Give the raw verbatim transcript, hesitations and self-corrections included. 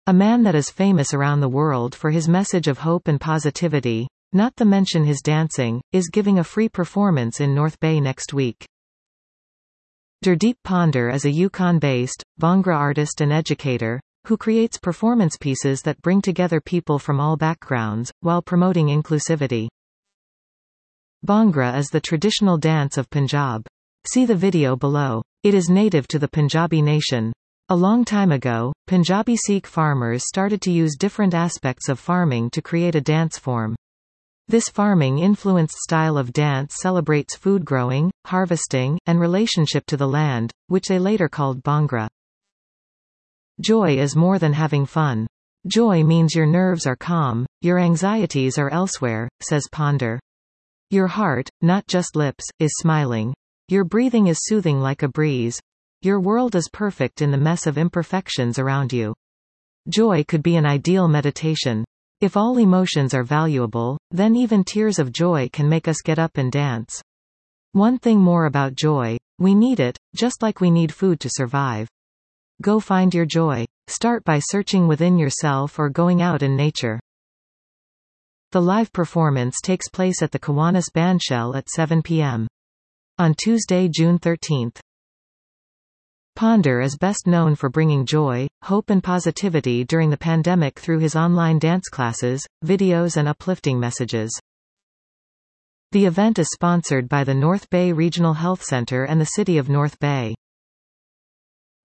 A man that is famous around the world for his message of hope and positivity, not to mention his dancing, is giving a free performance in North Bay next week. Gurdeep Ponder is a Yukon-based, Bhangra artist and educator, who creates performance pieces that bring together people from all backgrounds, while promoting inclusivity. Bhangra is the traditional dance of Punjab. See the video below. It is native to the Punjabi nation. A long time ago, Punjabi Sikh farmers started to use different aspects of farming to create a dance form. This farming-influenced style of dance celebrates food growing, harvesting, and relationship to the land, which they later called Bhangra. Joy is more than having fun. Joy means your nerves are calm, your anxieties are elsewhere, says Ponder. Your heart, not just lips, is smiling. Your breathing is soothing like a breeze. Your world is perfect in the mess of imperfections around you. Joy could be an ideal meditation. If all emotions are valuable, then even tears of joy can make us get up and dance. One thing more about joy: we need it, just like we need food to survive. Go find your joy. Start by searching within yourself or going out in nature. The live performance takes place at the Kiwanis Bandshell at seven p m on Tuesday, June thirteenth. Ponder is best known for bringing joy, hope and positivity during the pandemic through his online dance classes, videos and uplifting messages. The event is sponsored by the North Bay Regional Health Center and the City of North Bay.